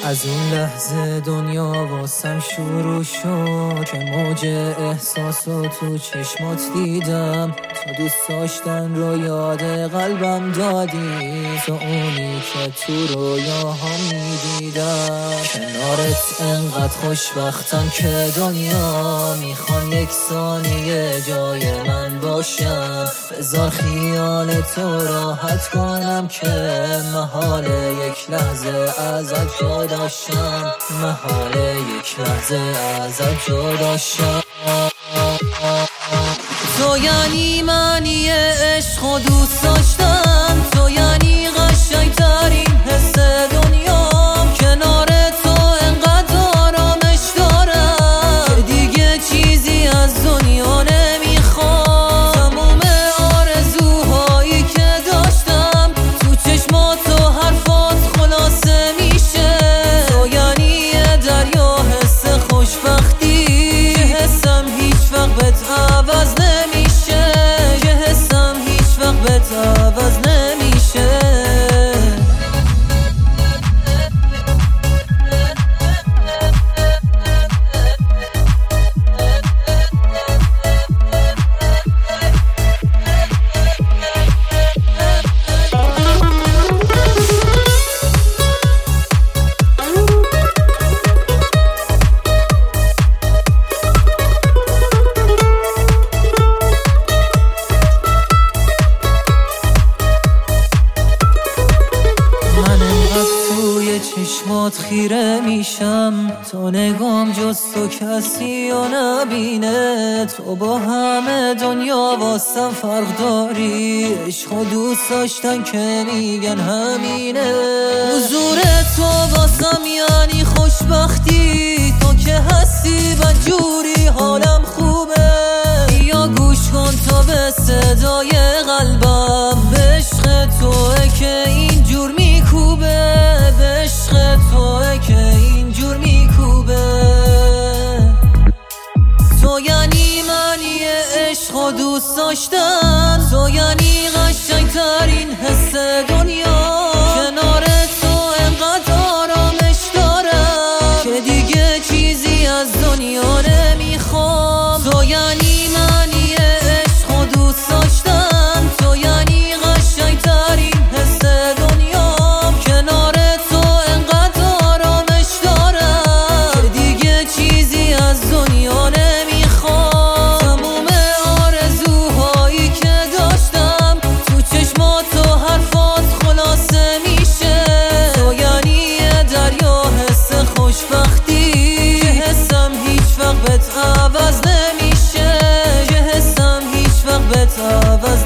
از اون لحظه دنیا واسم شروع شد که موج احساسو تو چشمات دیدم. تو دوست داشتن رو یاد قلبم دادی، تو اونی که تو رویاهام میدیدم. کنارت انقدر خوشبختم که دنیا میخوان یک ثانیه جای من باشن. بذار خیال تو راحت کنم که محال یک لحظه ازت جدا شم، محال یک لحظه ازت جدا شم. تو یعنی معنی عشق و دوست داشتن، تو یعنی قشنگترین حس دنیام. کنار تو انقدر آرامش دارم که دیگه چیزی از دنیا نمیخوام. تموم آرزوهایی که داشتم تو چشمات و حرفات خلاصه میشه. تو یعنی یه دریا حس خوشبختی که حسم هیچ وقت بهت عوض نمیشه، که حسم هیچ وقت بهت عوض نمیشه. چشمات خیره میشم، تو نگام جز تو کسی و نبینه. تو با همه دنیا واسم فرق داری، عشق و دوست داشتن که میگن همینه. حضور تو واسم یعنی خوشبختی، تو که هستی بدجوری حالم خوبه. یا گوش کن تا به صدای قلبم، به عشق توه که اینجور میکوبه، به عشق توه که اینجور میکوبه. تو یعنی معنی عشق و دوست داشتن، تو یعنی قشنگترین حس دنیا. کنار تو انقدر آرامش دارم که دیگه چیزی از دنیا نمیخوام. تو یعنی معنی عشق و دوست داشتن، تو یعنی قشنگترین حس دنیا. کنار تو انقدر آرامش دارم که دیگه چیزی از دنیا نمیخوام. تموم آرزوهایی که داشتم تو چشمات و حرفات خلاصه میشه. تو یعنی یه دریا حس خوشبختی که حسم هیچ وقت بهت عوض نمیشه، که حسم هیچ وقت بهت عوض